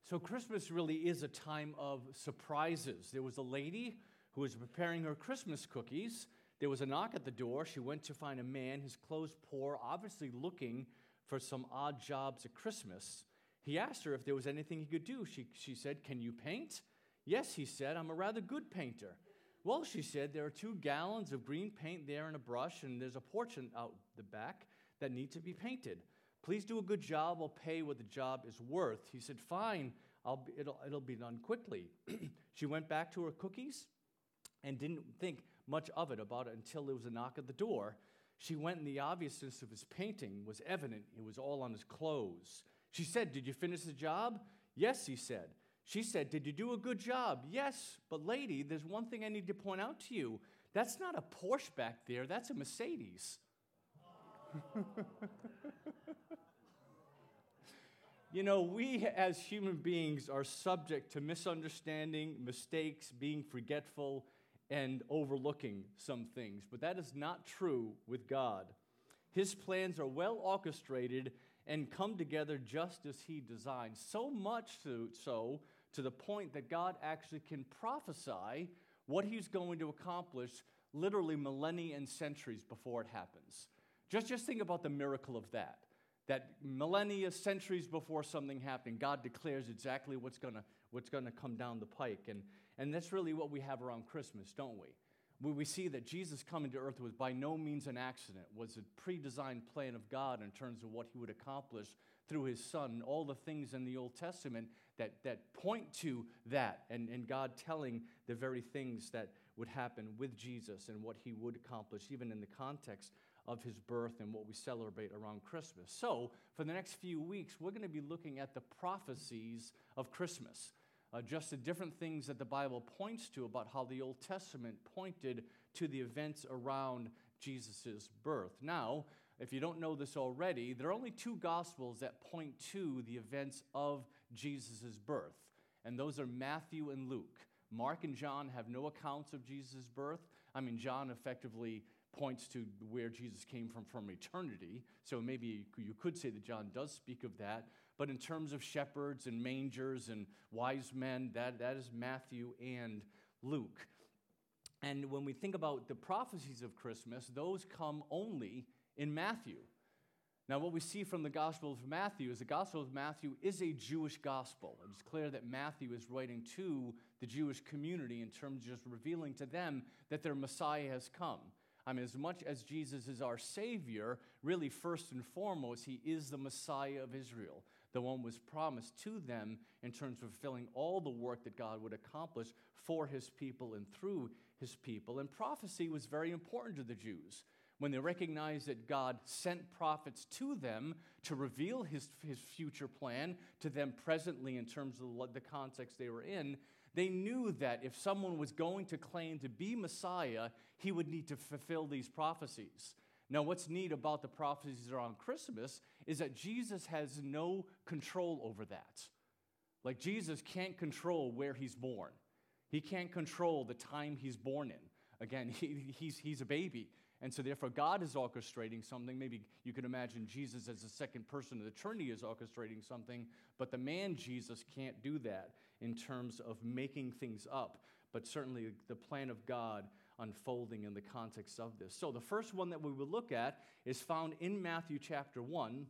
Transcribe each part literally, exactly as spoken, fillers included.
So Christmas really is a time of surprises. There was a lady who was preparing her Christmas cookies. There was a knock at the door. She went to find a man, his clothes poor, obviously looking for some odd jobs at Christmas. He asked her if there was anything he could do. She, she said, "Can you paint?" "Yes," he said, "I'm a rather good painter." "Well," she said, "there are two gallons of green paint there and a brush, and there's a porch out the back that need to be painted. Please do a good job. I'll pay what the job is worth." He said, "Fine, I'll be, it'll, it'll be done quickly." She went back to her cookies and didn't think much of it about it until there was a knock at the door. She went, and the obviousness of his painting was evident. It was all on his clothes. She said, "Did you finish the job?" "Yes," he said. She said, "Did you do a good job?" "Yes, but lady, there's one thing I need to point out to you. That's not a Porsche back there, that's a Mercedes." You know, we as human beings are subject to misunderstanding, mistakes, being forgetful, and overlooking some things. But that is not true with God. His plans are well orchestrated and come together just as he designed. So much so to the point that God actually can prophesy what he's going to accomplish literally millennia and centuries before it happens. Just, just think about the miracle of that. That millennia, centuries before something happened, God declares exactly what's gonna what's gonna come down the pike. And, and that's really what we have around Christmas, don't we? We, we see that Jesus coming to earth was by no means an accident, was a pre-designed plan of God in terms of what he would accomplish through his son, and all the things in the Old Testament that, that point to that, and, and God telling the very things that would happen with Jesus and what he would accomplish, even in the context of his birth and what we celebrate around Christmas. So, for the next few weeks, we're going to be looking at the prophecies of Christmas, uh, just the different things that the Bible points to about how the Old Testament pointed to the events around Jesus' birth. Now, if you don't know this already, there are only two Gospels that point to the events of Jesus' birth, and those are Matthew and Luke. Mark and John have no accounts of Jesus' birth. I mean, John effectively points to where Jesus came from from eternity, so maybe you could say that John does speak of that, but in terms of shepherds and mangers and wise men, that, that is Matthew and Luke. And when we think about the prophecies of Christmas, those come only in Matthew. Now, what we see from the Gospel of Matthew is the Gospel of Matthew is a Jewish gospel. It's clear that Matthew is writing to the Jewish community in terms of just revealing to them that their Messiah has come. I mean, as much as Jesus is our Savior, really first and foremost, he is the Messiah of Israel. The one was promised to them in terms of fulfilling all the work that God would accomplish for his people and through his people. And prophecy was very important to the Jews. When they recognized that God sent prophets to them to reveal his, his future plan to them presently in terms of the context they were in, they knew that if someone was going to claim to be Messiah, he would need to fulfill these prophecies. Now, what's neat about the prophecies around Christmas is that Jesus has no control over that. Like, Jesus can't control where he's born. He can't control the time he's born in. Again, he, he's, he's a baby. And so therefore, God is orchestrating something. Maybe you could imagine Jesus as the second person of the Trinity is orchestrating something, but the man Jesus can't do that in terms of making things up, but certainly the plan of God unfolding in the context of this. So the first one that we will look at is found in Matthew chapter one,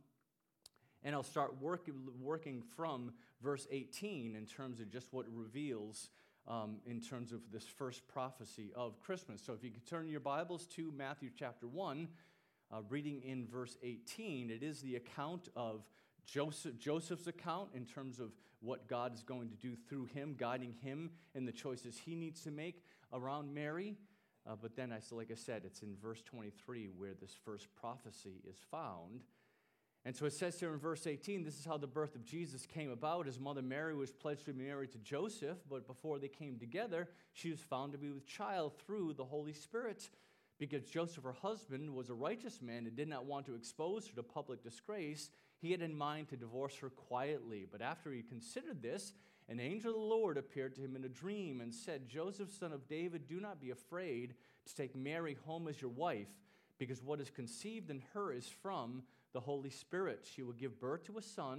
and I'll start work, working from verse eighteen in terms of just what it reveals Um, in terms of this first prophecy of Christmas. So if you could turn your Bibles to Matthew chapter one, uh, reading in verse eighteen, it is the account of Joseph, Joseph's account in terms of what God is going to do through him, guiding him in the choices he needs to make around Mary. Uh, but then, I, so like I said, it's in verse twenty-three where this first prophecy is found. And so it says here in verse eighteen, this is how the birth of Jesus came about. His mother Mary was pledged to be married to Joseph, but before they came together, she was found to be with child through the Holy Spirit. Because Joseph, her husband, was a righteous man and did not want to expose her to public disgrace, he had in mind to divorce her quietly. But after he considered this, an angel of the Lord appeared to him in a dream and said, "Joseph, son of David, do not be afraid to take Mary home as your wife, because what is conceived in her is from the Holy Spirit. She will give birth to a son,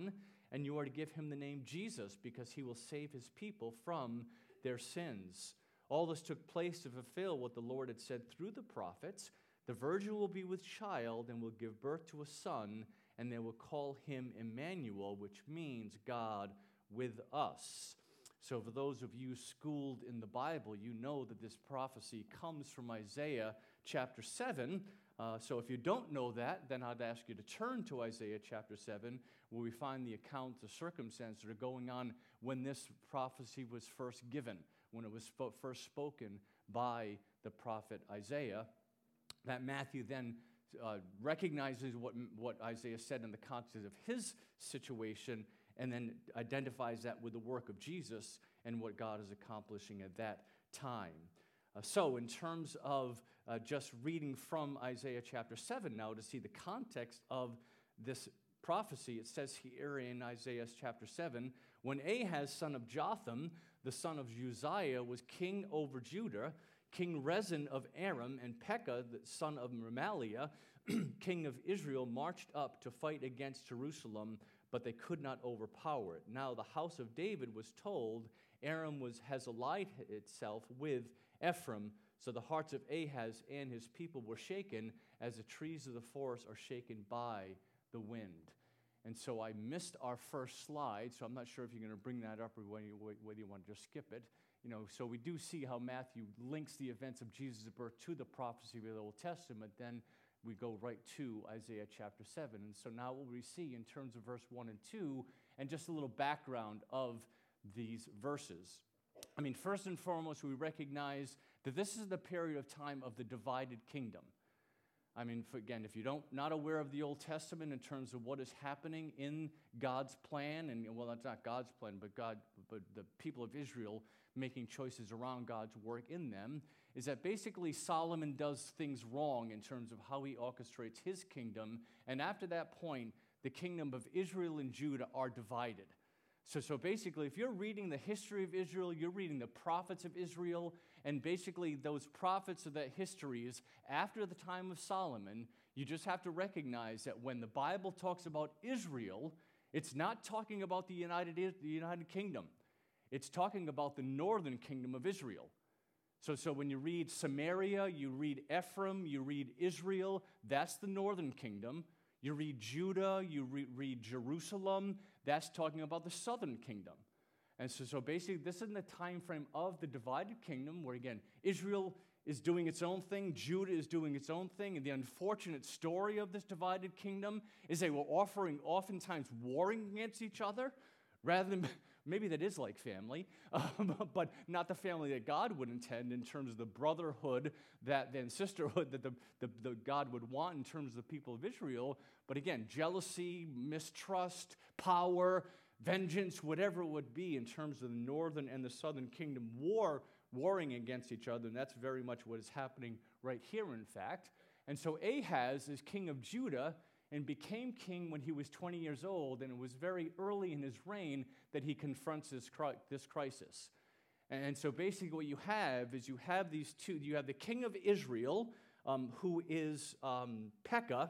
and you are to give him the name Jesus, because he will save his people from their sins. All this took place to fulfill what the Lord had said through the prophets. The virgin will be with child and will give birth to a son, and they will call him Emmanuel, which means God with us. So for those of you schooled in the Bible, you know that this prophecy comes from Isaiah chapter seven. Uh, so if you don't know that, then I'd ask you to turn to Isaiah chapter seven, where we find the account, the circumstances that are going on when this prophecy was first given, when it was sp- first spoken by the prophet Isaiah. That Matthew then uh, recognizes what, what Isaiah said in the context of his situation, and then identifies that with the work of Jesus and what God is accomplishing at that time. Uh, so in terms of uh, just reading from Isaiah chapter seven now to see the context of this prophecy, it says here in Isaiah chapter seven, when Ahaz, son of Jotham, the son of Uzziah, was king over Judah, King Rezin of Aram and Pekah, the son of Remaliah, king of Israel, marched up to fight against Jerusalem, but they could not overpower it. Now the house of David was told, Aram was, has allied itself with Ephraim, so the hearts of Ahaz and his people were shaken as the trees of the forest are shaken by the wind. And so I missed our first slide, so I'm not sure if you're going to bring that up or whether you, whether you want to just skip it. You know, so we do see how Matthew links the events of Jesus' birth to the prophecy of the Old Testament. Then we go right to Isaiah chapter seven. And so now what we see in terms of verse one and two, and just a little background of these verses. I mean, first and foremost, we recognize that this is the period of time of the divided kingdom. I mean, for, again, if you don't not aware of the Old Testament in terms of what is happening in God's plan, and well, that's not God's plan, but God, but the people of Israel making choices around God's work in them, is that basically Solomon does things wrong in terms of how he orchestrates his kingdom, and after that point, the kingdom of Israel and Judah are divided. So, so basically, if you're reading the history of Israel, you're reading the prophets of Israel, and basically those prophets of that history is after the time of Solomon, you just have to recognize that when the Bible talks about Israel, it's not talking about the United, the United Kingdom. It's talking about the northern kingdom of Israel. So, so when you read Samaria, you read Ephraim, you read Israel, that's the northern kingdom. You read Judah, you re- read Jerusalem, that's talking about the southern kingdom. And so, so basically, this is in the time frame of the divided kingdom, where again, Israel is doing its own thing, Judah is doing its own thing, and the unfortunate story of this divided kingdom is they were offering, oftentimes warring against each other, rather than, maybe that is like family, um, but not the family that God would intend in terms of the brotherhood, that then sisterhood that the, the, the God would want in terms of the people of Israel. But again, jealousy, mistrust, power, vengeance, whatever it would be in terms of the northern and the southern kingdom war, warring against each other, and that's very much what is happening right here, in fact. And so Ahaz is king of Judah and became king when he was twenty years old, and it was very early in his reign that he confronts this, cri- this crisis. And so basically what you have is you have these two, you have the king of Israel, um, who is um, Pekah,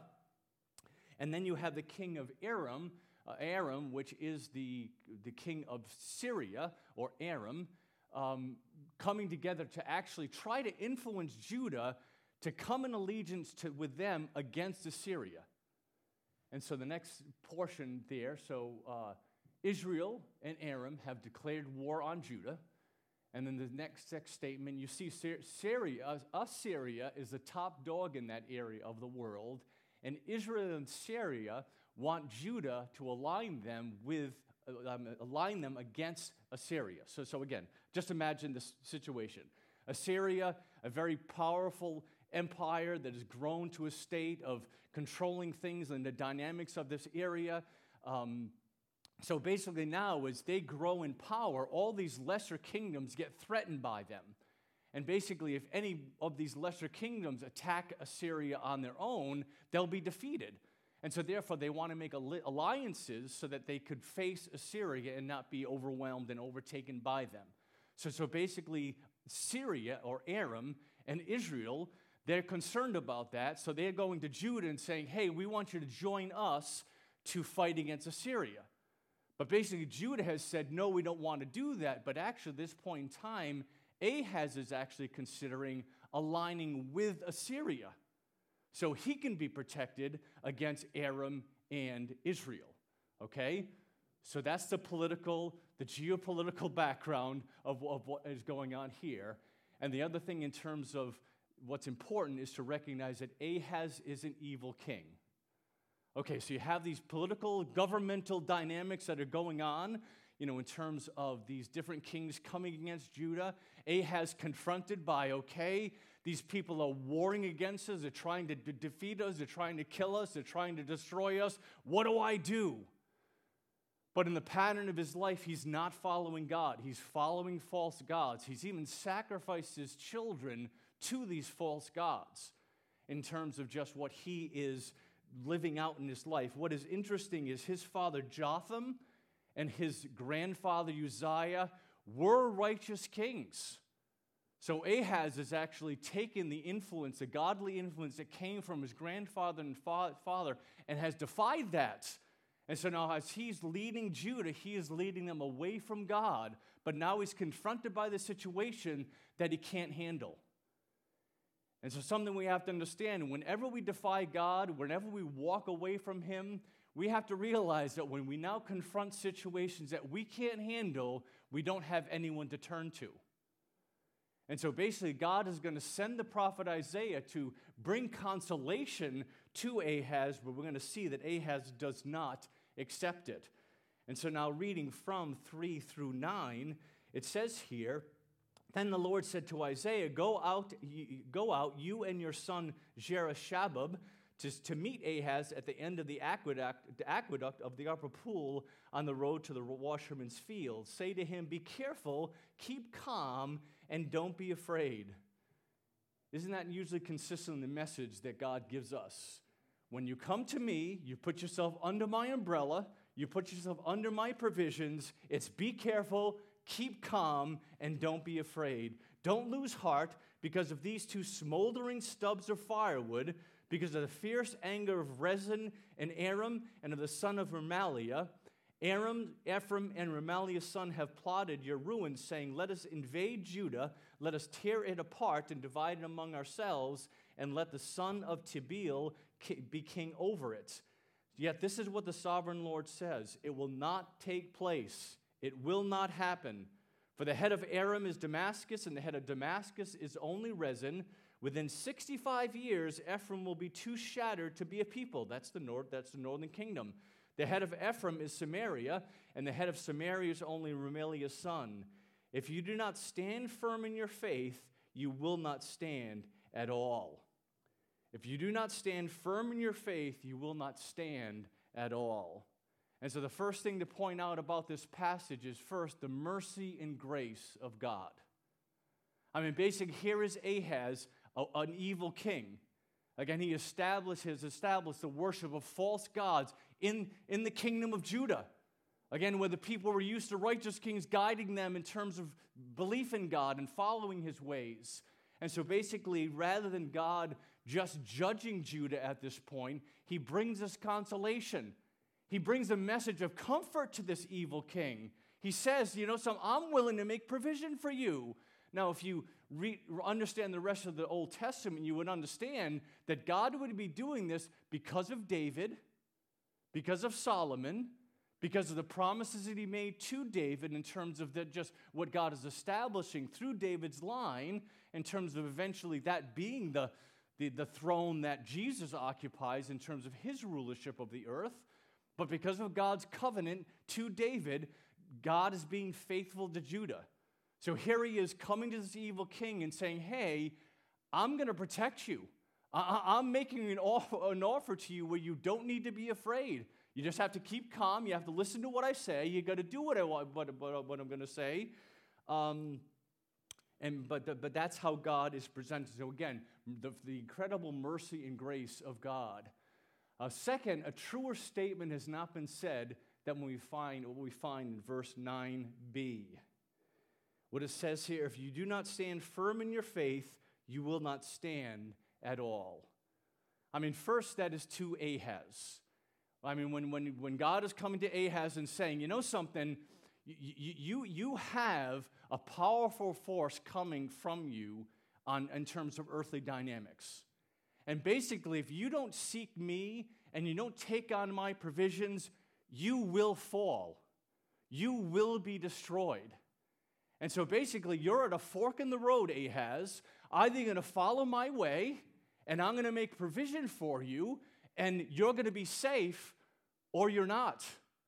and then you have the king of Aram, uh, Aram, which is the, the king of Syria, or Aram, um, coming together to actually try to influence Judah to come in allegiance to, with them against Assyria. And so the next portion there, so uh, Israel and Aram have declared war on Judah. And then the next, next statement, you see Syria, Assyria is the top dog in that area of the world. And Israel and Syria want Judah to align them with, um, align them against Assyria. So, so again, just imagine this situation. Assyria, a very powerful empire that has grown to a state of controlling things and the dynamics of this area. Um, so basically now, as they grow in power, all these lesser kingdoms get threatened by them. And basically, if any of these lesser kingdoms attack Assyria on their own, they'll be defeated. And so therefore, they want to make alliances so that they could face Assyria and not be overwhelmed and overtaken by them. So, so basically, Syria, or Aram, and Israel, they're concerned about that, so they're going to Judah and saying, hey, we want you to join us to fight against Assyria. But basically, Judah has said, no, we don't want to do that. But actually, at this point in time, Ahaz is actually considering aligning with Assyria so he can be protected against Aram and Israel. Okay? So that's the political, the geopolitical background of, of what is going on here. And the other thing in terms of what's important is to recognize that Ahaz is an evil king. Okay, so you have these political, governmental dynamics that are going on, you know, in terms of these different kings coming against Judah. Ahaz confronted by, okay, these people are warring against us. They're trying to de- defeat us. They're trying to kill us. They're trying to destroy us. What do I do? But in the pattern of his life, he's not following God. He's following false gods. He's even sacrificed his children to these false gods in terms of just what he is living out in his life. What is interesting is his father Jotham and his grandfather Uzziah were righteous kings. So Ahaz has actually taken the influence, the godly influence that came from his grandfather and fa- father, and has defied that. And so now as he's leading Judah, he is leading them away from God, but now he's confronted by the situation that he can't handle. And so something we have to understand, whenever we defy God, whenever we walk away from him, we have to realize that when we now confront situations that we can't handle, we don't have anyone to turn to. And so basically, God is going to send the prophet Isaiah to bring consolation to Ahaz, but we're going to see that Ahaz does not accept it. And so now reading from three through nine, it says here, then the Lord said to Isaiah, Go out, go out, you and your son Jehoshaphat, to, to meet Ahaz at the end of the aqueduct, the aqueduct of the upper pool on the road to the washerman's field. Say to him, be careful, keep calm, and don't be afraid. Isn't that usually consistent in the message that God gives us? When you come to me, you put yourself under my umbrella, you put yourself under my provisions, it's be careful, keep calm, and don't be afraid. Don't lose heart because of these two smoldering stubs of firewood, because of the fierce anger of Rezin and Aram and of the son of Remaliah. Aram, Ephraim, and Remaliah's son have plotted your ruin, saying, let us invade Judah, let us tear it apart and divide it among ourselves, and let the son of Tabeel be king over it. Yet this is what the sovereign Lord says, it will not take place. It will not happen. For the head of Aram is Damascus, and the head of Damascus is only Rezin. Within sixty-five years, Ephraim will be too shattered to be a people. That's the north, that's the northern kingdom. The head of Ephraim is Samaria, and the head of Samaria is only Remaliah's son. If you do not stand firm in your faith, you will not stand at all. If you do not stand firm in your faith, you will not stand at all. And so the first thing to point out about this passage is first the mercy and grace of God. I mean, basically, here is Ahaz, a, an evil king. Again, he established, has established the worship of false gods in, in the kingdom of Judah. Again, where the people were used to righteous kings guiding them in terms of belief in God and following his ways. And so basically, rather than God just judging Judah at this point, he brings us consolation. He brings a message of comfort to this evil king. He says, you know, so I'm willing to make provision for you. Now, if you re- understand the rest of the Old Testament, you would understand that God would be doing this because of David, because of Solomon, because of the promises that he made to David in terms of the, just what God is establishing through David's line, in terms of eventually that being the, the, the throne that Jesus occupies in terms of his rulership of the earth. But because of God's covenant to David, God is being faithful to Judah. So here he is coming to this evil king and saying, hey, I'm going to protect you. I- I'm making an offer, an offer to you where you don't need to be afraid. You just have to keep calm. You have to listen to what I say. You got to do what, I, what, what, what I'm going to say. Um, and but, the, but that's how God is presented. So again, the, the incredible mercy and grace of God. Uh, second, a truer statement has not been said than when we find what we find in verse nine b. What it says here, if you do not stand firm in your faith, you will not stand at all. I mean, first, that is to Ahaz. I mean, when, when, when God is coming to Ahaz and saying, you know something, you, you, you have a powerful force coming from you on, in terms of earthly dynamics. And basically, if you don't seek me and you don't take on my provisions, you will fall. You will be destroyed. And so basically, you're at a fork in the road, Ahaz. Either you're going to follow my way, and I'm going to make provision for you, and you're going to be safe, or you're not.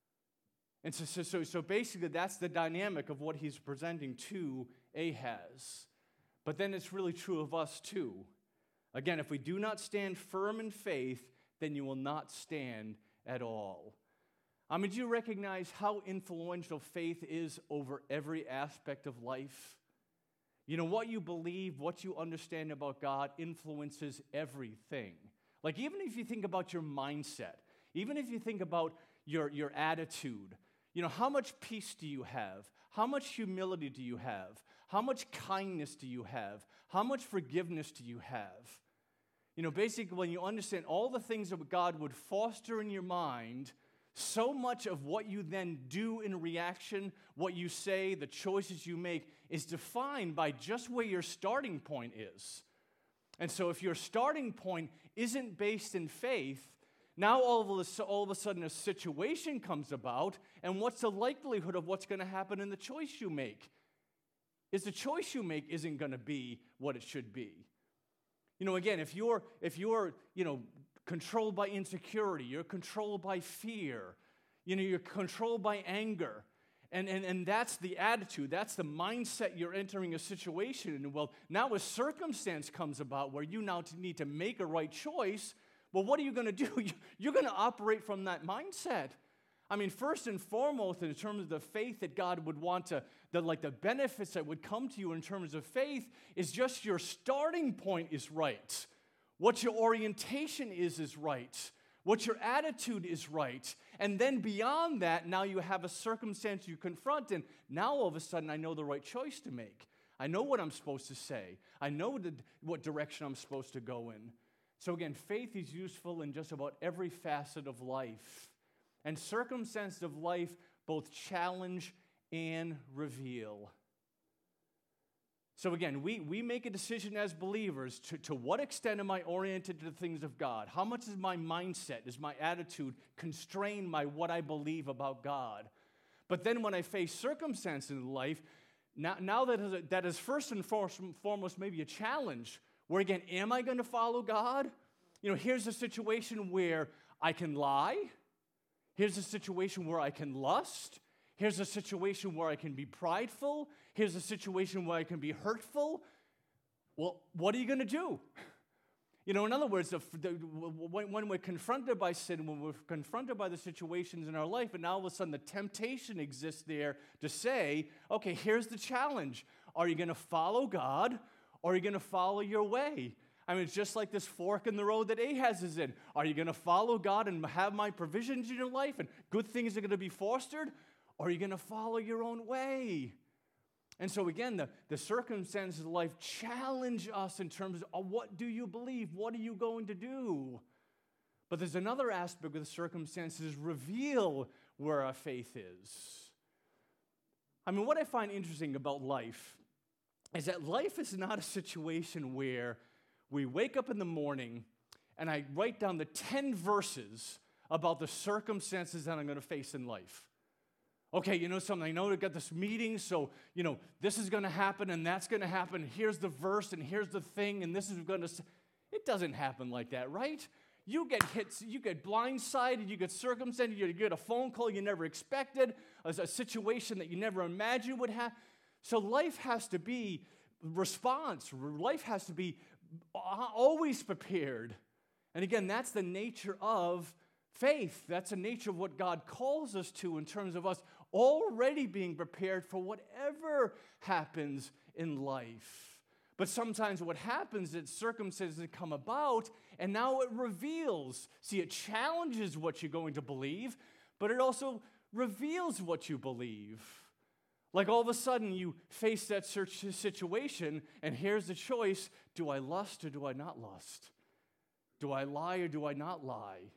And so, so, so, so basically, that's the dynamic of what he's presenting to Ahaz. But then it's really true of us, too. Again, if we do not stand firm in faith, then you will not stand at all. I mean, do you recognize how influential faith is over every aspect of life? You know, what you believe, what you understand about God influences everything. Like, even if you think about your mindset, even if you think about your, your attitude, you know, how much peace do you have? How much humility do you have? How much kindness do you have? How much forgiveness do you have? You know, basically, when you understand all the things that God would foster in your mind, so much of what you then do in reaction, what you say, the choices you make, is defined by just where your starting point is. And so if your starting point isn't based in faith, now all of a, all of a sudden a situation comes about, and what's the likelihood of what's going to happen in the choice you make? Is the choice you make isn't going to be what it should be. You know, again, if you're, if you're, you know, controlled by insecurity, you're controlled by fear, you know, you're controlled by anger, and, and, and that's the attitude, that's the mindset you're entering a situation in. Well, now a circumstance comes about where you now need to make a right choice. Well, what are you going to do? You're going to operate from that mindset. I mean, first and foremost, in terms of the faith that God would want to, the, like the benefits that would come to you in terms of faith, is just your starting point is right. What your orientation is is right. What your attitude is right. And then beyond that, now you have a circumstance you confront, and now all of a sudden I know the right choice to make. I know what I'm supposed to say. I know the, what direction I'm supposed to go in. So again, faith is useful in just about every facet of life. And circumstances of life both challenge and reveal. So again, we, we make a decision as believers to, to what extent am I oriented to the things of God? How much is my mindset, is my attitude constrained by what I believe about God? But then when I face circumstances in life, now, now that, is a, that is first and foremost maybe a challenge, where again, am I going to follow God? You know, here's a situation where I can lie. Here's a situation where I can lust. Here's a situation where I can be prideful. Here's a situation where I can be hurtful. Well, what are you going to do? You know, in other words, the, the, when, when we're confronted by sin, when we're confronted by the situations in our life, and now all of a sudden the temptation exists there to say, okay, here's the challenge. Are you going to follow God, or are you going to follow your way? I mean, it's just like this fork in the road that Ahaz is in. Are you going to follow God and have my provisions in your life, and good things are going to be fostered? Or are you going to follow your own way? And so again, the, the circumstances of life challenge us in terms of what do you believe? What are you going to do? But there's another aspect of the circumstances reveal where our faith is. I mean, what I find interesting about life is that life is not a situation where we wake up in the morning and I write down the ten verses about the circumstances that I'm going to face in life. Okay, you know something, I know we've got this meeting, so, you know, this is going to happen and that's going to happen. Here's the verse and here's the thing and this is going to... It doesn't happen like that, right? You get hit, you get blindsided, you get circumcised, you get a phone call you never expected, a, a situation that you never imagined would happen. So life has to be response. Life has to be always prepared. And again, that's the nature of faith. That's the nature of what God calls us to in terms of us already being prepared for whatever happens in life. But sometimes what happens is circumstances come about, and now it reveals. See, it challenges what you're going to believe, but it also reveals what you believe. Like all of a sudden you face that situation, and here's the choice: do I lust or do I not lust? Do I lie or do I not lie?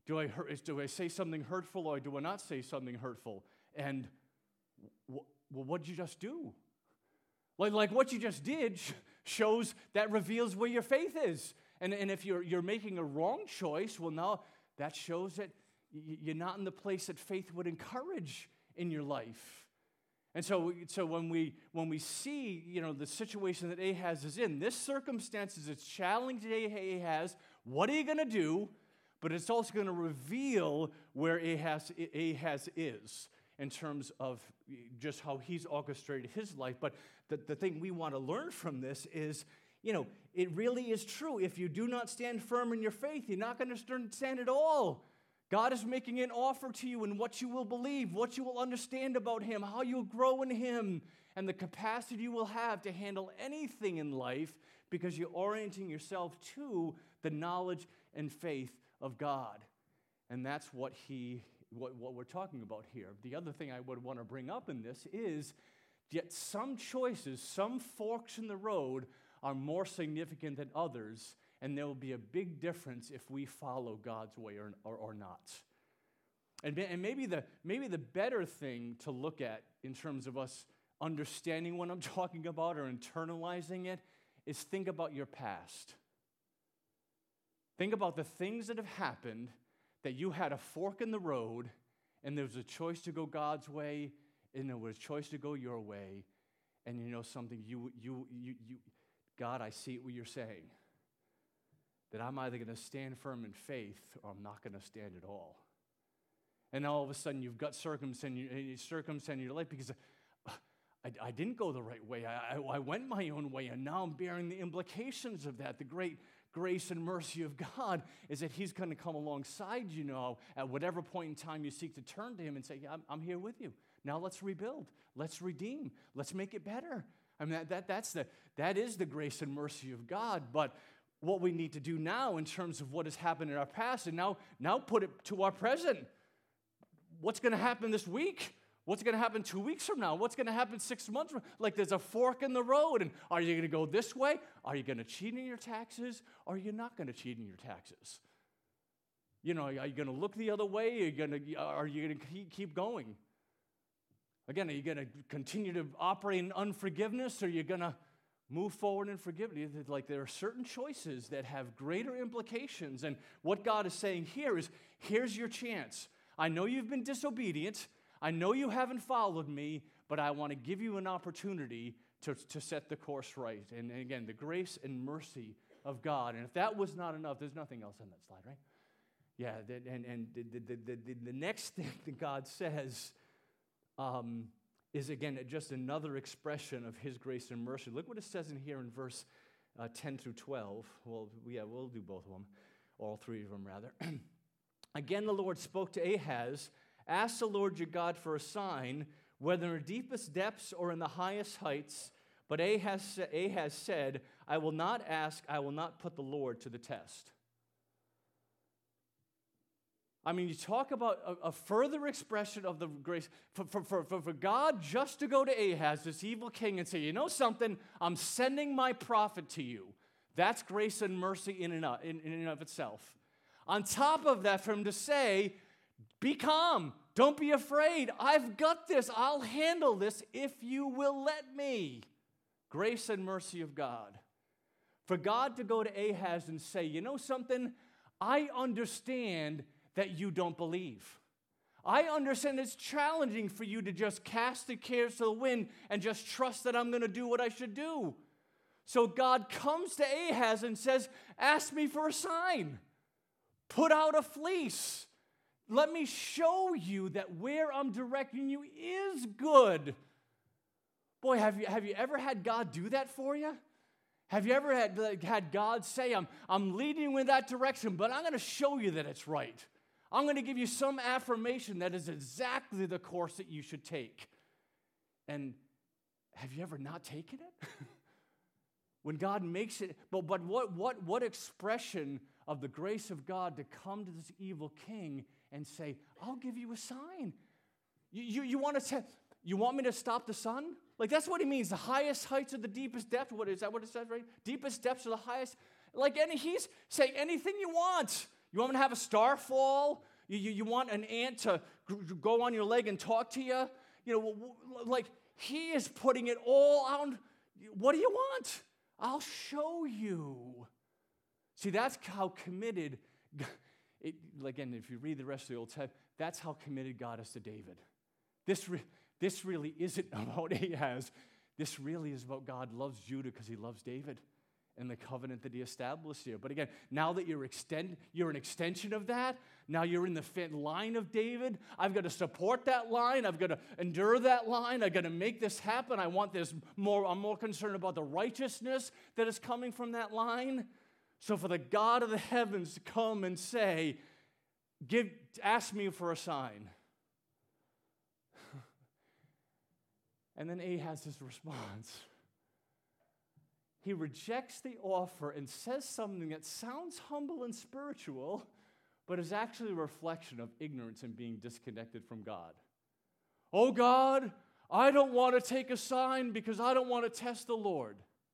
Do I, hurt, do I say something hurtful or do I not say something hurtful? And w- well, what did you just do? Like, like what you just did sh- shows that reveals where your faith is. And, and if you're, you're making a wrong choice, well, now that shows that y- you're not in the place that faith would encourage in your life. And so, so when we when we see, you know, the situation that Ahaz is in, this circumstance is it's challenging Ahaz. What are you going to do? But it's also going to reveal where Ahaz, Ahaz is in terms of just how he's orchestrated his life. But the, the thing we want to learn from this is, you know, it really is true. If you do not stand firm in your faith, you're not going to stand at all. God is making an offer to you in what you will believe, what you will understand about Him, how you'll grow in Him, and the capacity you will have to handle anything in life because you're orienting yourself to the knowledge and faith of God. And that's what he, what, what we're talking about here. The other thing I would want to bring up in this is, yet some choices, some forks in the road are more significant than others, and there will be a big difference if we follow God's way or, or, or not. And, and maybe, the, maybe the better thing to look at in terms of us understanding what I'm talking about or internalizing it is think about your past. Think about the things that have happened that you had a fork in the road and there was a choice to go God's way and there was a choice to go your way. And you know something, you, you, you, you, God, I see what you're saying. That I'm either going to stand firm in faith or I'm not going to stand at all. And all of a sudden you've got circumstance, circumstance in your life because I, I didn't go the right way. I, I, I went my own way, and now I'm bearing the implications of that. The great grace and mercy of God is that He's going to come alongside you now at whatever point in time you seek to turn to Him and say, yeah, I'm, I'm here with you. Now let's rebuild. Let's redeem. Let's make it better. I mean, that, that, that's the, that is the grace and mercy of God. But what we need to do now in terms of what has happened in our past and now, now put it to our present. What's going to happen this week? What's going to happen two weeks from now? What's going to happen six months from now? Like there's a fork in the road. And are you going to go this way? Are you going to cheat in your taxes? Or are you not going to cheat in your taxes? You know, are you going to look the other way? Are you going to, are you going to keep going? Again, are you going to continue to operate in unforgiveness? Or are you going to move forward in forgiveness? Like there are certain choices that have greater implications. And what God is saying here is, here's your chance. I know you've been disobedient. I know you haven't followed me, but I want to give you an opportunity to, to set the course right. And, and again, the grace and mercy of God. And if that was not enough, there's nothing else on that slide, right? Yeah, and, and the, the, the, the, the next thing that God says um, is, again, just another expression of His grace and mercy. Look what it says in here in verse uh, ten through twelve. Well, yeah, we'll do both of them, all three of them, rather. Again, the Lord spoke to Ahaz, ask the Lord your God for a sign, whether in the deepest depths or in the highest heights. But Ahaz, Ahaz said, I will not ask, I will not put the Lord to the test. I mean, you talk about a, a further expression of the grace. For, for, for, for God just to go to Ahaz, this evil king, and say, you know something, I'm sending my prophet to you. That's grace and mercy in and of, in, in and of itself. On top of that, for him to say, be calm, don't be afraid, I've got this, I'll handle this if you will let me. Grace and mercy of God. For God to go to Ahaz and say, you know something, I understand that you don't believe. I understand it's challenging for you to just cast the cares to the wind and just trust that I'm going to do what I should do. So God comes to Ahaz and says, ask me for a sign. Put out a fleece. Let me show you that where I'm directing you is good. Boy, have you, have you ever had God do that for you? Have you ever had, had God say, I'm, I'm leading you in that direction, but I'm going to show you that it's right. I'm going to give you some affirmation that is exactly the course that you should take. And have you ever not taken it? When God makes it, but, but what, what, what expression of the grace of God to come to this evil king and say, I'll give you a sign. You, you, you, want to you want me to stop the sun? Like that's what he means, the highest heights of the deepest depth. What is that what it says, right? Deepest depths are the highest. Like any, he's saying anything you want. You want me to have a star fall? You, you, you want an ant to g- go on your leg and talk to you? You know, w- w- like he is putting it all on. What do you want? I'll show you. See, that's how committed, it, again, if you read the rest of the Old Testament, that's how committed God is to David. This, re, this really isn't about Ahaz. This really is about God loves Judah because he loves David and the covenant that he established here. But again, now that you're extend, you're an extension of that, now you're in the line of David, I've got to support that line, I've got to endure that line, I've got to make this happen, I want this more, I'm more concerned about the righteousness that is coming from that line. So for the God of the heavens to come and say, give, ask me for a sign. And then Ahaz's response. He rejects the offer and says something that sounds humble and spiritual, but is actually a reflection of ignorance and being disconnected from God. Oh God, I don't want to take a sign because I don't want to test the Lord.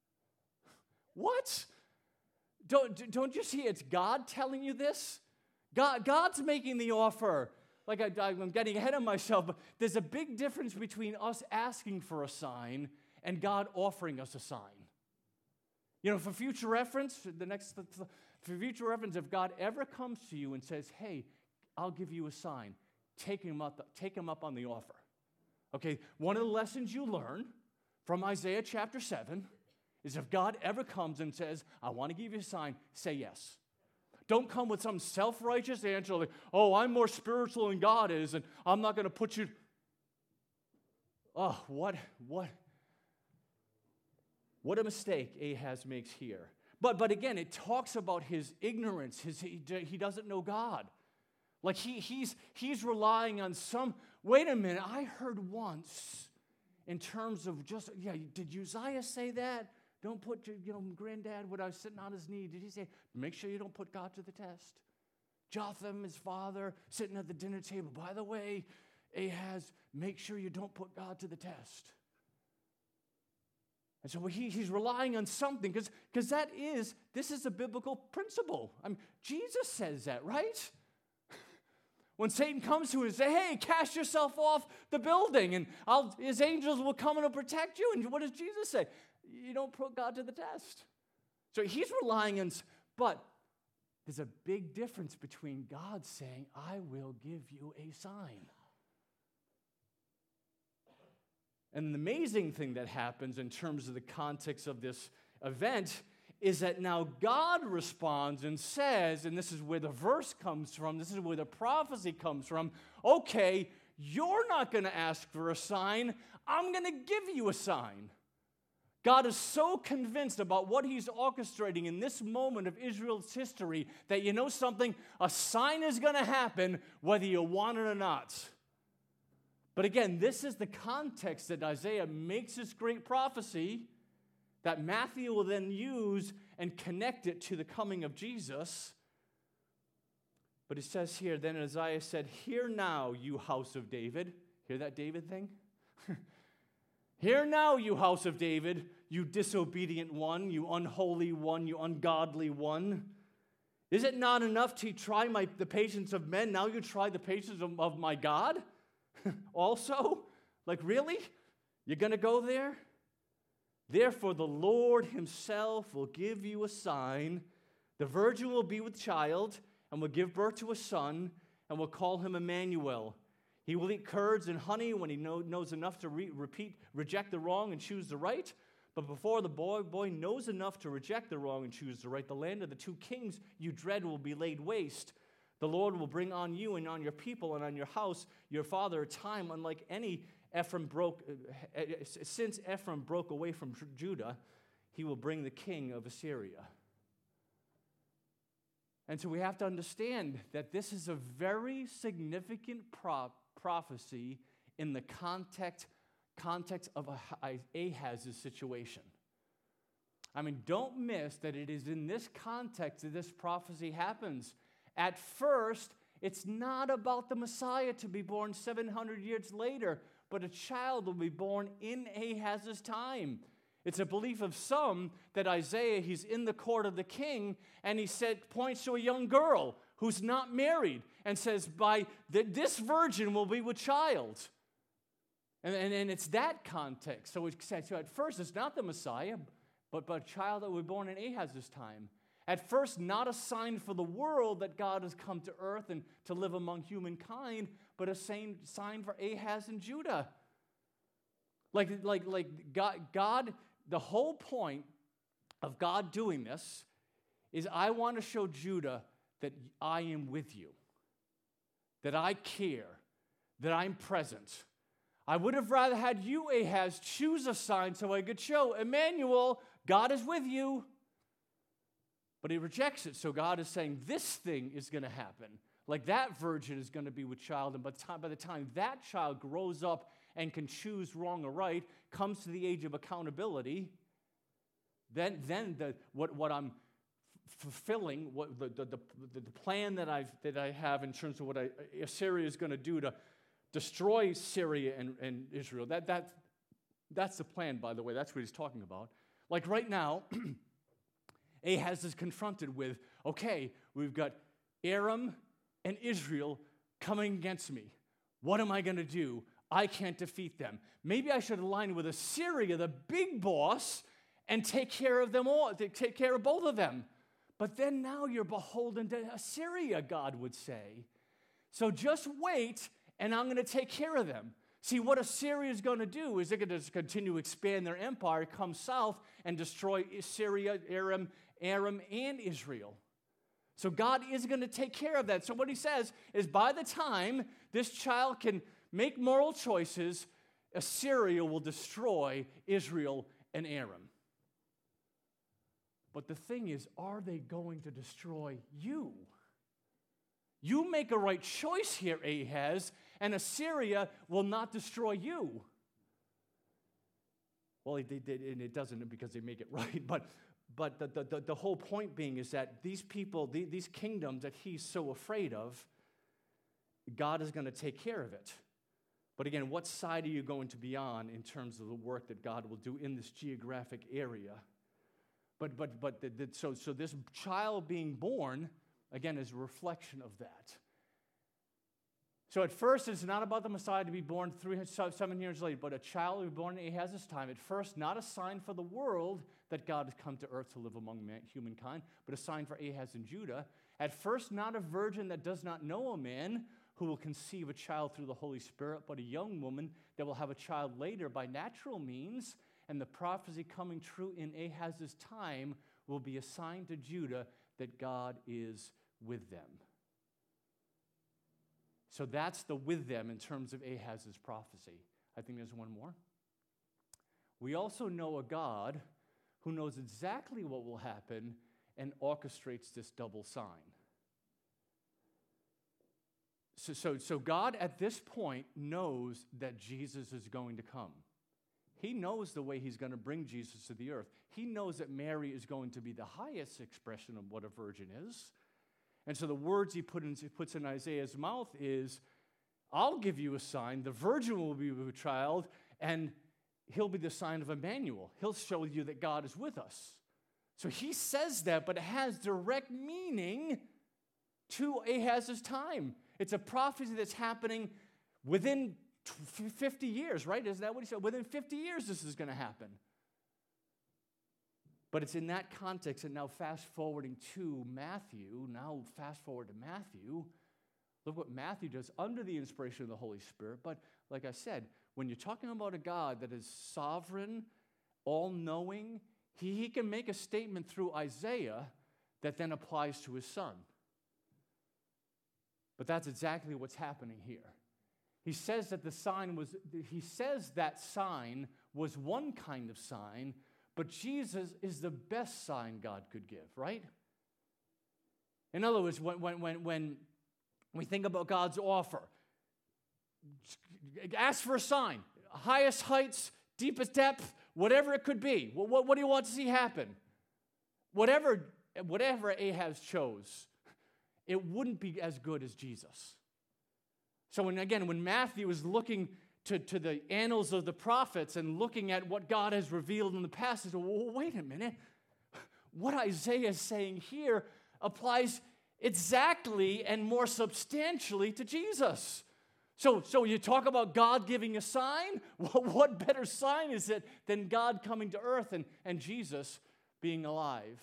What? Don't, don't you see it's God telling you this? God, God's making the offer. Like I, I'm getting ahead of myself, but there's a big difference between us asking for a sign and God offering us a sign. You know, for future reference, the next, for future reference, if God ever comes to you and says, hey, I'll give you a sign, take him up, take him up on the offer. Okay, one of the lessons you learn from Isaiah chapter seven is if God ever comes and says, I want to give you a sign, say yes. Don't come with some self-righteous answer like, oh, I'm more spiritual than God is, and I'm not going to put you... Oh, what, what... What a mistake Ahaz makes here. But, but again, it talks about his ignorance. His, he, he doesn't know God. Like he, he's, he's relying on some, wait a minute, I heard once in terms of just, yeah, did Uzziah say that? Don't put, you know, granddad, when I was sitting on his knee, did he say, make sure you don't put God to the test? Jotham, his father, sitting at the dinner table. By the way, Ahaz, make sure you don't put God to the test. And so he, he's relying on something, because that is, this is a biblical principle. I mean, Jesus says that, right? When Satan comes to him and says, hey, cast yourself off the building, and I'll, his angels will come and will protect you. And what does Jesus say? You don't put God to the test. So he's relying on, but there's a big difference between God saying, I will give you a sign. And the amazing thing that happens in terms of the context of this event is that now God responds and says, and this is where the verse comes from, this is where the prophecy comes from, okay, you're not going to ask for a sign, I'm going to give you a sign. God is so convinced about what he's orchestrating in this moment of Israel's history that you know something, a sign is going to happen whether you want it or not. But again, this is the context that Isaiah makes this great prophecy that Matthew will then use and connect it to the coming of Jesus. But it says here, then Isaiah said, hear now, you house of David. Hear that David thing? Hear now, you house of David, you disobedient one, you unholy one, you ungodly one. Is it not enough to try my, the patience of men? Now you try the patience of, of my God? Also? Like, really? You're going to go there? Therefore, the Lord himself will give you a sign. The virgin will be with child and will give birth to a son and will call him Emmanuel. He will eat curds and honey when he know, knows enough to re- repeat, reject the wrong and choose the right. But before the boy, boy knows enough to reject the wrong and choose the right, the land of the two kings you dread will be laid waste. The Lord will bring on you and on your people and on your house, your father, a time unlike any Ephraim broke, uh, since Ephraim broke away from Judah, he will bring the king of Assyria. And so we have to understand that this is a very significant pro- prophecy in the context, context of Ahaz's situation. I mean, don't miss that it is in this context that this prophecy happens. At first, it's not about the Messiah to be born seven hundred years later, but a child will be born in Ahaz's time. It's a belief of some that Isaiah, he's in the court of the king, and he said, points to a young girl. who's not married and says, by th- this virgin will be with child. And, and, and it's that context. So, it, so at first, it's not the Messiah, but, but a child that was born in Ahaz's time. At first, not a sign for the world that God has come to earth and to live among humankind, but a sign, sign for Ahaz and Judah. Like, like, like God, God, the whole point of God doing this is I want to show Judah that I am with you, that I care, that I'm present. I would have rather had you, Ahaz, choose a sign so I could show Emmanuel, God is with you. But he rejects it, so God is saying this thing is going to happen. Like that virgin is going to be with child, and by the, time, by the time that child grows up and can choose wrong or right, comes to the age of accountability, then, then the, what, what I'm fulfilling, what the, the, the, the plan that, I've, that I have in terms of what I, Assyria is going to do to destroy Syria and, and Israel, that, that, that's the plan, by the way. That's what he's talking about. Like right now, Ahaz is confronted with, okay, we've got Aram and Israel coming against me. What am I going to do? I can't defeat them. Maybe I should align with Assyria, the big boss, and take care of them all, take care of both of them. But then now you're beholden to Assyria, God would say. So just wait, and I'm going to take care of them. See, what Assyria is going to do is they're going to continue to expand their empire, come south, and destroy Syria, Aram, Aram, and Israel. So God is going to take care of that. So what he says is by the time this child can make moral choices, Assyria will destroy Israel and Aram. But the thing is, are they going to destroy you? You make a right choice here, Ahaz, and Assyria will not destroy you. Well, it, it, and it doesn't because they make it right, but, but the, the, the whole point being is that these people, these kingdoms that he's so afraid of, God is going to take care of it. But again, what side are you going to be on in terms of the work that God will do in this geographic area? But but but the, the, so so this child being born, again, is a reflection of that. So at first, it's not about the Messiah to be born three, seven years later, but a child to be born in Ahaz's time. At first, not a sign for the world that God has come to earth to live among man, humankind, but a sign for Ahaz and Judah. At first, not a virgin that does not know a man who will conceive a child through the Holy Spirit, but a young woman that will have a child later by natural means. And the prophecy coming true in Ahaz's time will be a sign to Judah that God is with them. So that's the with them in terms of Ahaz's prophecy. I think there's one more. We also know a God who knows exactly what will happen and orchestrates this double sign. So, so, so God at this point knows that Jesus is going to come. He knows the way he's going to bring Jesus to the earth. He knows that Mary is going to be the highest expression of what a virgin is. And so the words he, put in, he puts in Isaiah's mouth is, I'll give you a sign. The virgin will be with a child, and he'll be the sign of Emmanuel. He'll show you that God is with us. So he says that, but it has direct meaning to Ahaz's time. It's a prophecy that's happening within fifty years, right? Isn't that what he said? Within fifty years, this is going to happen. But it's in that context, and now fast forwarding to Matthew, now fast forward to Matthew, look what Matthew does under the inspiration of the Holy Spirit. But like I said, when you're talking about a God that is sovereign, all-knowing, he, he can make a statement through Isaiah that then applies to his son. But that's exactly what's happening here. He says that the sign was, he says that sign was one kind of sign, but Jesus is the best sign God could give, right? In other words, when, when, when, when we think about God's offer, ask for a sign, highest heights, deepest depth, whatever it could be. What, what, what do you want to see happen? Whatever, whatever Ahaz chose, it wouldn't be as good as Jesus. So when, again, when Matthew is looking to, to the annals of the prophets and looking at what God has revealed in the past, he says, well, wait a minute. What Isaiah is saying here applies exactly and more substantially to Jesus. So, so you talk about God giving a sign? Well, what better sign is it than God coming to earth and, and Jesus being alive?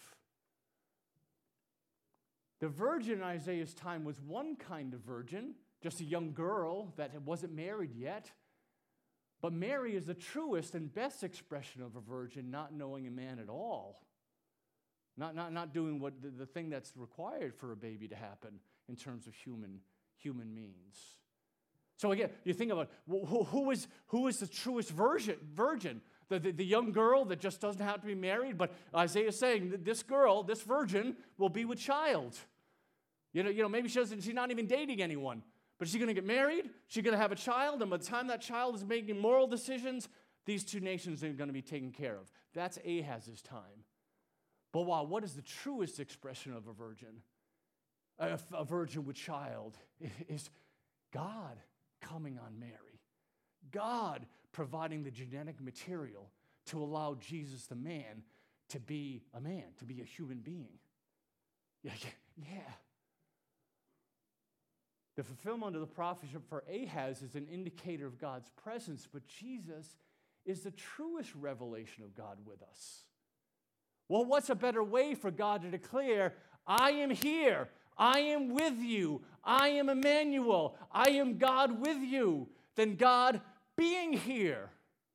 The virgin in Isaiah's time was one kind of virgin, just a young girl that wasn't married yet. But Mary is the truest and best expression of a virgin, not knowing a man at all. Not, not, not doing what the, the thing that's required for a baby to happen in terms of human, human means. So again, you think about who, who, is, who is the truest virgin? virgin? The, the, the young girl that just doesn't have to be married, but Isaiah is saying that this girl, this virgin, will be with child. You know, you know, maybe she doesn't, she's not even dating anyone, but she's going to get married, she's going to have a child, and by the time that child is making moral decisions, these two nations are going to be taken care of. That's Ahaz's time. But wow, what is the truest expression of a virgin? A, a virgin with child is God coming on Mary. God providing the genetic material to allow Jesus the man to be a man, to be a human being. Yeah, yeah. yeah. The fulfillment of the prophecy for Ahaz is an indicator of God's presence, but Jesus is the truest revelation of God with us. Well, what's a better way for God to declare, I am here, I am with you, I am Emmanuel, I am God with you, than God being here?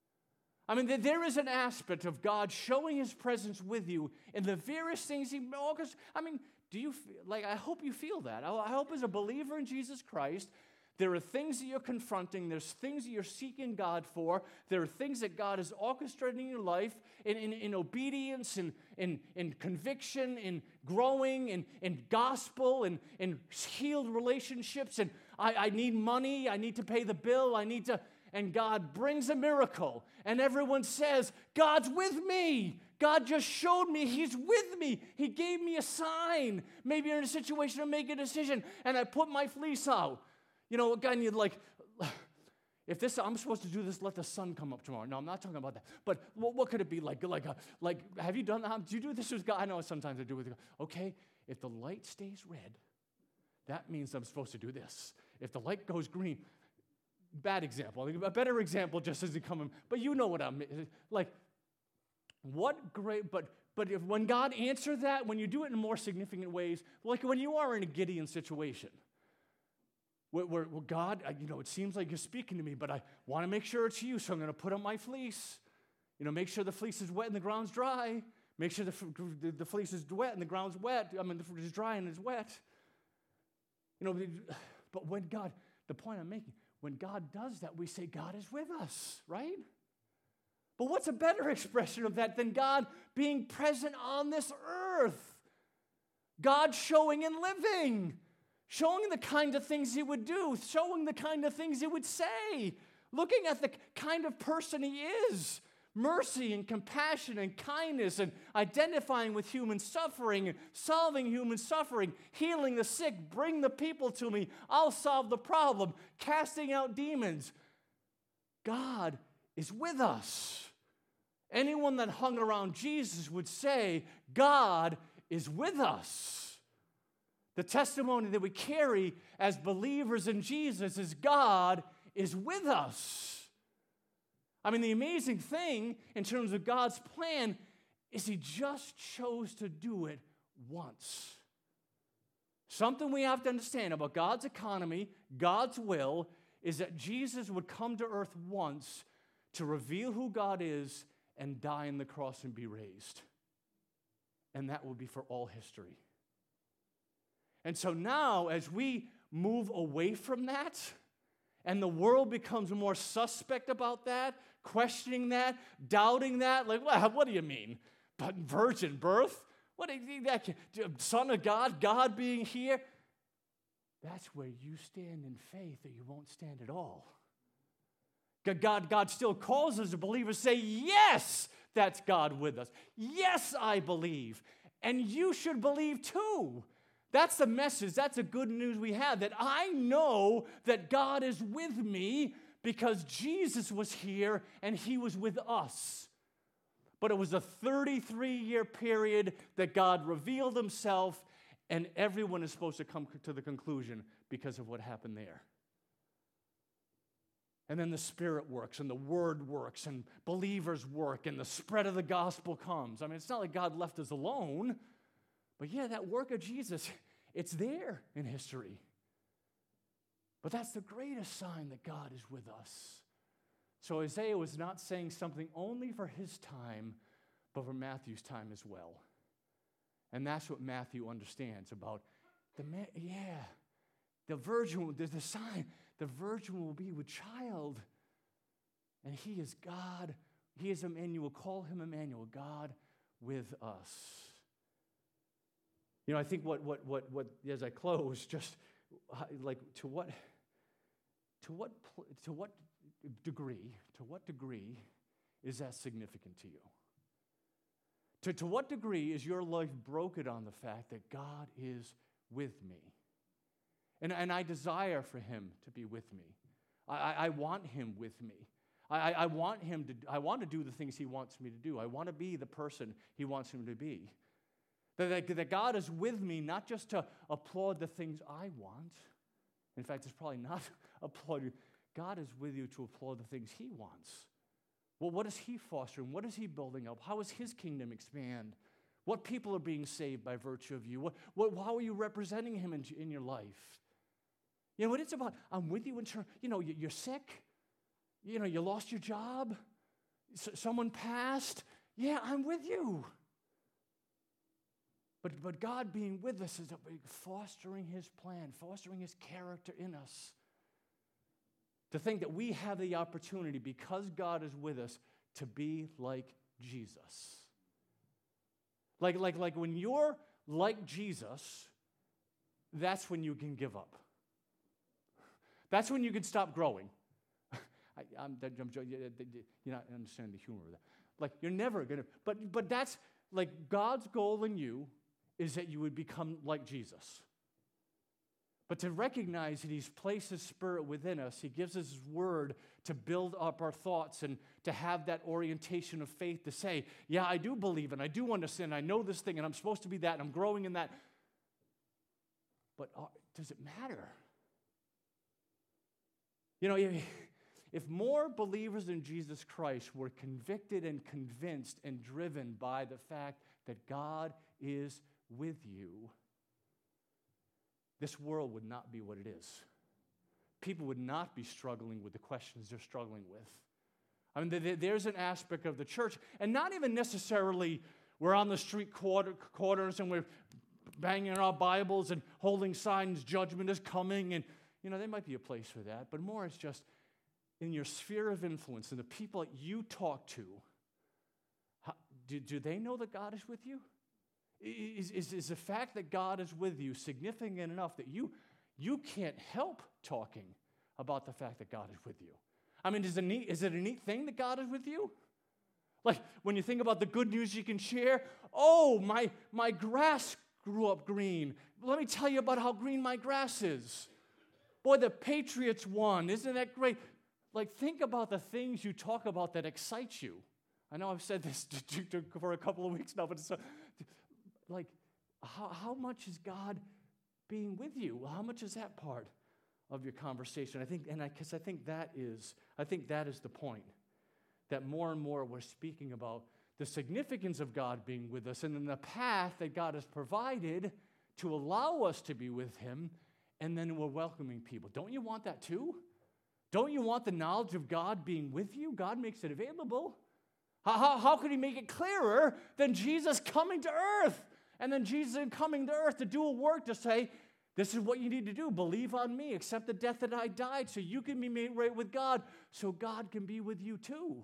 I mean, there is an aspect of God showing his presence with you in the various things he orchestrates. I mean, do you feel, like, I hope you feel that. I hope as a believer in Jesus Christ, there are things that you're confronting, there's things that you're seeking God for, there are things that God is orchestrating in your life in, in, in obedience, in, in, in conviction, in growing, in, in gospel, in, in healed relationships, and I, I need money, I need to pay the bill, I need to, and God brings a miracle, and everyone says, God's with me. God just showed me he's with me. He gave me a sign. Maybe you're in a situation to make a decision, and I put my fleece out. You know, again, you're like, if this, I'm supposed to do this, let the sun come up tomorrow. No, I'm not talking about that. But what, what could it be like? Like, a, like, have you done that? Do you do this with God? I know sometimes I do with God. Okay, if the light stays red, that means I'm supposed to do this. If the light goes green, bad example. I think a better example just isn't coming. But you know what I'm like. What great, but but if when God answered that, when you do it in more significant ways, like when you are in a Gideon situation, where, where, where God, you know, it seems like you're speaking to me, but I want to make sure it's you, so I'm going to put on my fleece. You know, make sure the fleece is wet and the ground's dry. Make sure the, the, the fleece is wet and the ground's wet. I mean, the fleece is dry and it's wet. You know, but when God, the point I'm making, when God does that, we say God is with us, right? But what's a better expression of that than God being present on this earth? God showing and living, showing the kind of things he would do, showing the kind of things he would say, looking at the kind of person he is, mercy and compassion and kindness and identifying with human suffering, solving human suffering, healing the sick, bring the people to me, I'll solve the problem, casting out demons. God is with us. Anyone that hung around Jesus would say, God is with us. The testimony that we carry as believers in Jesus is God is with us. I mean, the amazing thing in terms of God's plan is he just chose to do it once. Something we have to understand about God's economy, God's will, is that Jesus would come to earth once to reveal who God is and die on the cross and be raised. And that will be for all history. And so now, as we move away from that, and the world becomes more suspect about that, questioning that, doubting that, like, well, what do you mean? But virgin birth? What do you think that? Son of God, God being here? That's where you stand in faith or you won't stand at all. God, God still calls us as believers, say, yes, that's God with us. Yes, I believe. And you should believe too. That's the message. That's the good news we have, that I know that God is with me because Jesus was here and he was with us. But it was a thirty-three year period that God revealed himself, And everyone is supposed to come to the conclusion because of what happened there. And then the Spirit works, and the Word works, and believers work, and the spread of the gospel comes. I mean, it's not like God left us alone. But yeah, that work of Jesus, it's there in history. But that's the greatest sign that God is with us. So Isaiah was not saying something only for his time, but for Matthew's time as well. And that's what Matthew understands about the man, yeah, the virgin, the, the sign, the virgin will be with child. And he is God. He is Emmanuel. Call him Emmanuel, God with us. You know, I think what, what, what, what, as I close, just like to what, to what, to what degree, to what degree is that significant to you? To, to what degree is your life broken on the fact that God is with me? And, and I desire for him to be with me. I, I, I want him with me. I, I want him to, I want to do the things he wants me to do. I want to be the person he wants him to be. That, that, that God is with me not just to applaud the things I want. In fact, it's probably not applauding. God is with you to applaud the things he wants. Well, what is he fostering? What is he building up? How is his kingdom expand? What people are being saved by virtue of you? What, what, how are you representing him in, in your life? You know what it's about? I'm with you in terms, you know, you're sick. You know, you lost your job. S- someone passed. Yeah, I'm with you. But, but God being with us is fostering his plan, fostering his character in us. To think that we have the opportunity, because God is with us, to be like Jesus. Like, like, like when you're like Jesus, that's when you can give up. That's when you can stop growing. I, I'm, I'm, you know, I understand the humor of that. Like, you're never going to, but, but that's, like, God's goal in you is that you would become like Jesus. But to recognize that he's placed his Spirit within us, he gives us his word to build up our thoughts and to have that orientation of faith to say, yeah, I do believe and I do understand, I know this thing and I'm supposed to be that and I'm growing in that. But uh, does it matter? You know, if, if more believers in Jesus Christ were convicted and convinced and driven by the fact that God is with you, this world would not be what it is. People would not be struggling with the questions they're struggling with. I mean, there's an aspect of the church, and not even necessarily we're on the street corner, corners and we're banging our Bibles and holding signs, judgment is coming, and, you know, there might be a place for that, but more it's just in your sphere of influence and the people that you talk to, how, do, do they know that God is with you? Is, is, is the fact that God is with you significant enough that you, you can't help talking about the fact that God is with you? I mean, is it, neat, is it a neat thing that God is with you? Like, when you think about the good news you can share, oh, my, my grass grew up green. Let me tell you about how green my grass is. Boy, the Patriots won. Isn't that great? Like, think about the things you talk about that excite you. I know I've said this to, to, to, for a couple of weeks now, but it's a, like, how, how much is God being with you? How much is that part of your conversation? I think, and I, because I think that is, I think that is the point. That more and more we're speaking about the significance of God being with us and then the path that God has provided to allow us to be with him, and then we're welcoming people. Don't you want that too? Don't you want the knowledge of God being with you? God makes it available. How, how, how could he make it clearer than Jesus coming to earth? And then Jesus coming to earth to do a work to say, this is what you need to do. Believe on me. Accept the death that I died so you can be made right with God, so God can be with you too.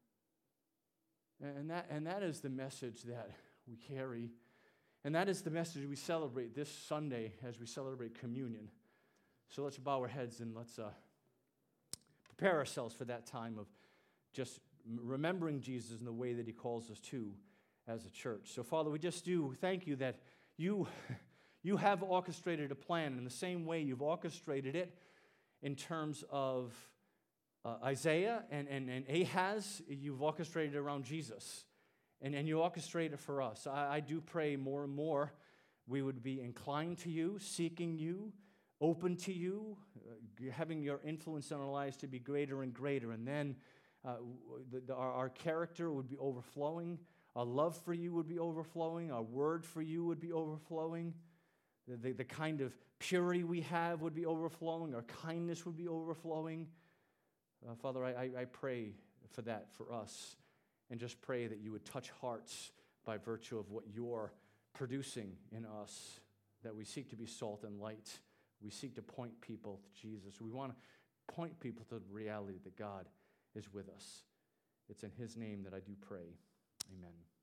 And that, and that is the message that we carry. And that is the message we celebrate this Sunday as we celebrate communion. So let's bow our heads and let's uh, prepare ourselves for that time of just remembering Jesus in the way that he calls us to as a church. So, Father, we just do thank you that you, you have orchestrated a plan in the same way you've orchestrated it in terms of uh, Isaiah and, and, and Ahaz. You've orchestrated it around Jesus, and, and you orchestrate it for us. I, I do pray more and more we would be inclined to you, seeking you, open to you, uh, having your influence in our lives to be greater and greater. And then uh, the, the, our, our character would be overflowing. Our love for you would be overflowing. Our word for you would be overflowing. The, the, the kind of purity we have would be overflowing. Our kindness would be overflowing. Uh, Father, I, I, I pray for that for us. And just pray that you would touch hearts by virtue of what you're producing in us, that we seek to be salt and light. We seek to point people to Jesus. We want to point people to the reality that God is with us. It's in his name that I do pray. Amen.